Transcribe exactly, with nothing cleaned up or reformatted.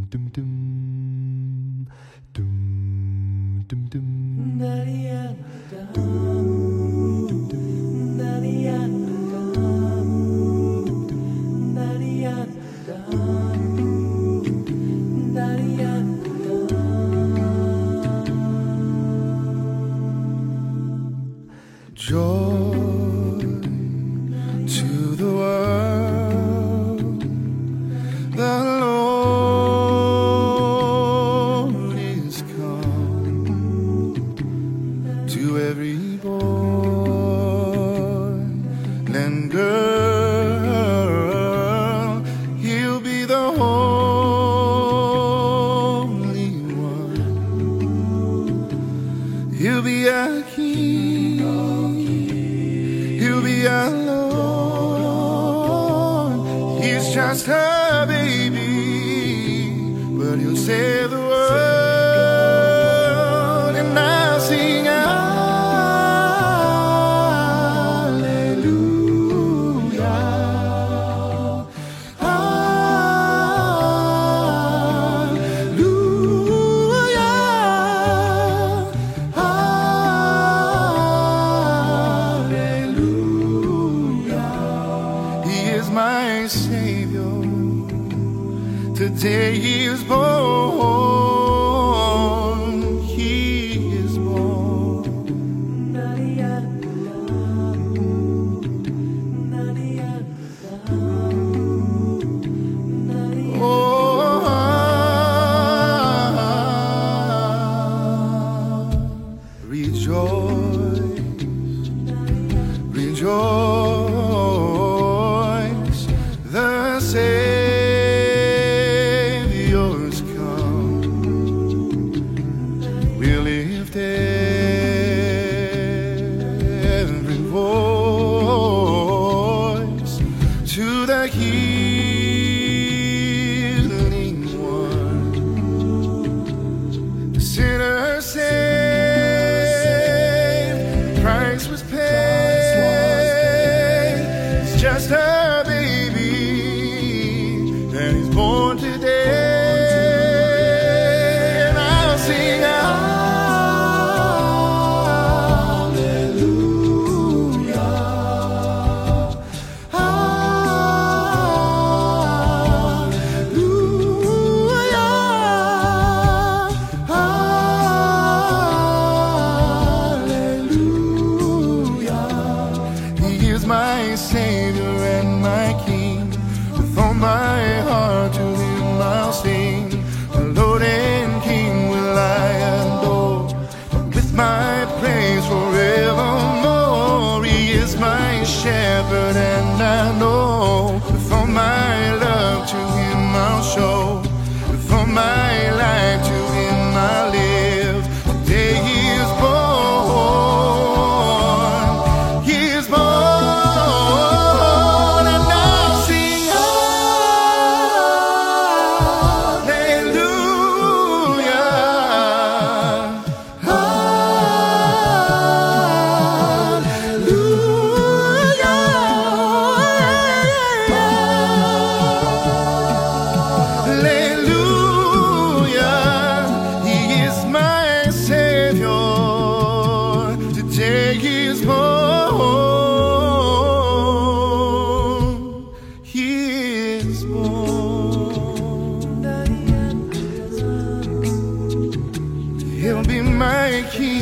dum dum dum dum dum Nadia dum dum dum Nadia dum dum dum Nadia dum dum Nadia joy to the world, the Lord is come to every boy and girl. He'll be the Holy One. He'll be our King. He'll be our Lord. He's just a baby, but he'll save the world. And I'll sing hallelujah, hallelujah. He is my Savior. Today he is born. He is born. Nadia, Nadia, Nadia. Oh, rejoice, rejoice. The Savior's come. We lift every voice to the healing one. The sinner saved, the price was paid. It's just a baby, and he's born today. And I'll sing hallelujah, hallelujah, hallelujah. He is my Savior and my King. With all my heart to him I'll sing. The Lord and King will I adore, with my praise forevermore. He is my shepherd and I know, with all my love to him I'll show, with all my life to him I'll live. Today he is born, he is born, and I'll sing hallelujah, hallelujah. He is my Savior. Today he is born. He is born. He'll be my King.